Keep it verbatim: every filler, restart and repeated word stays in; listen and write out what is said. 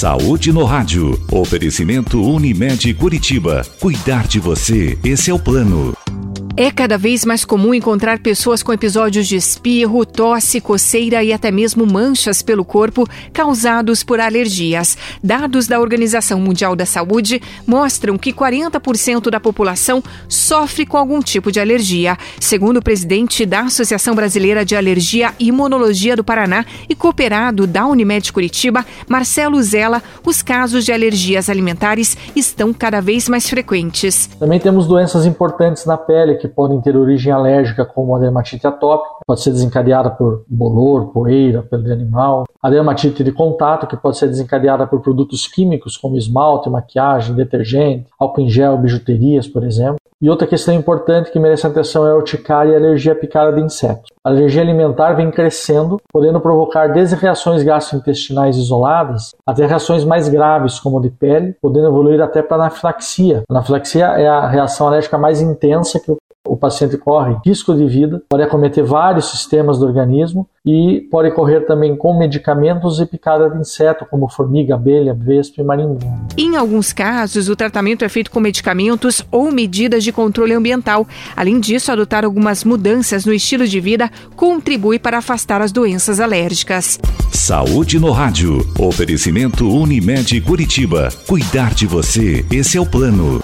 Saúde no Rádio. Oferecimento Unimed Curitiba. Cuidar de você, esse é o plano. É cada vez mais comum encontrar pessoas com episódios de espirro, tosse, coceira e até mesmo manchas pelo corpo causados por alergias. Dados da Organização Mundial da Saúde mostram que quarenta por cento da população sofre com algum tipo de alergia. Segundo o presidente da Associação Brasileira de Alergia e Imunologia do Paraná e cooperado da Unimed Curitiba, Marcelo Zella, os casos de alergias alimentares estão cada vez mais frequentes. Também temos doenças importantes na pele que podem ter origem alérgica, como a dermatite atópica, pode ser desencadeada por bolor, poeira, pelo de animal. A dermatite de contato, que pode ser desencadeada por produtos químicos, como esmalte, maquiagem, detergente, álcool em gel, bijuterias, por exemplo. E outra questão importante que merece atenção é a urticária e a alergia à picada de insetos. A alergia alimentar vem crescendo, podendo provocar desde reações gastrointestinais isoladas até reações mais graves, como a de pele, podendo evoluir até para a anafilaxia. A anafilaxia é a reação alérgica mais intensa que o paciente corre risco de vida, pode acometer vários sistemas do organismo e pode ocorrer também com medicamentos e picada de inseto, como formiga, abelha, vespa e marimbondo. Em alguns casos, o tratamento é feito com medicamentos ou medidas de controle ambiental. Além disso, adotar algumas mudanças no estilo de vida contribui para afastar as doenças alérgicas. Saúde no Rádio. Oferecimento Unimed Curitiba. Cuidar de você, esse é o plano.